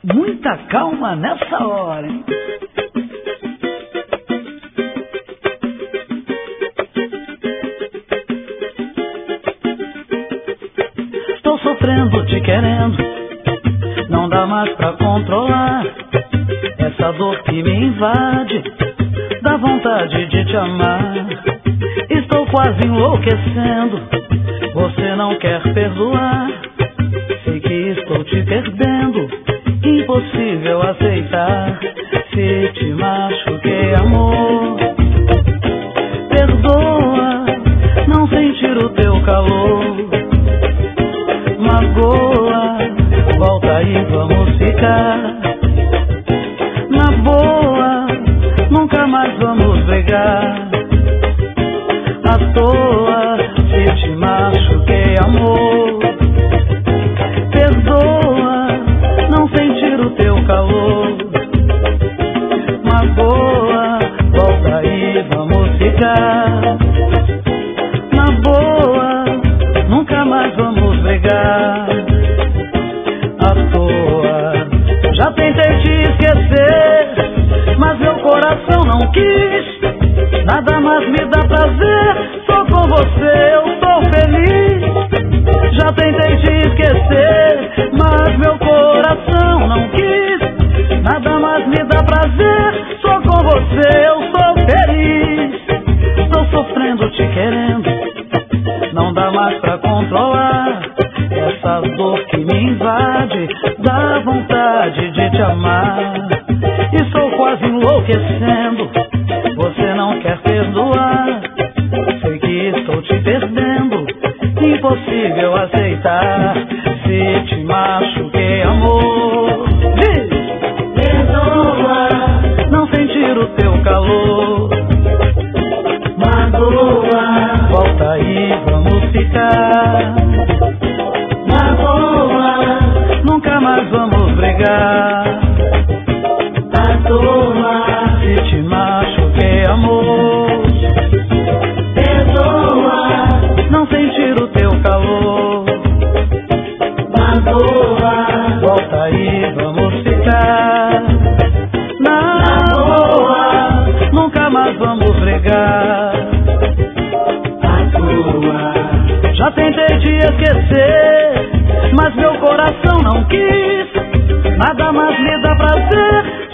Muita calma nessa hora, hein? Estou sofrendo, te querendo, não dá mais pra controlar essa dor que me invade, dá vontade de te amar. Estou quase enlouquecendo, você não quer perdoar. Sei que estou te perdendo, impossível aceitar. Se te machuquei, amor, perdoa, não sentir o teu calor. Magoa, volta e vamos ficar. Na boa, nunca mais vamos brigar. À toa, se te machuquei, amor, perdoa, não sentir o teu calor. Magoa, volta e vamos ficar. Na boa, nunca mais vamos brigar. À toa, já tentei te esquecer, mas meu coração não quis. Nada mais me dá prazer, só com você eu sou feliz. Já tentei te esquecer, mas meu coração não quis. Nada mais me dá prazer, só com você eu sou feliz. Estou sofrendo, te querendo, não dá mais pra controlar essa dor que me invade, dá vontade de te amar. Estou quase enlouquecendo, você não quer perdoar. Sei que estou te perdendo, impossível aceitar. Se te machuquei, amor, perdoa, não sentir o teu calor. Magoa, volta e vamos ficar. Na boa, nunca mais vamos brigar. À toa, se te machuquei, amor, perdoa, não sentir o teu calor. Magoa, volta e vamos ficar. Na boa, nunca mais vamos brigar. À toa, já tentei te esquecer, mas meu coração não quis. Nada mais me dá prazer,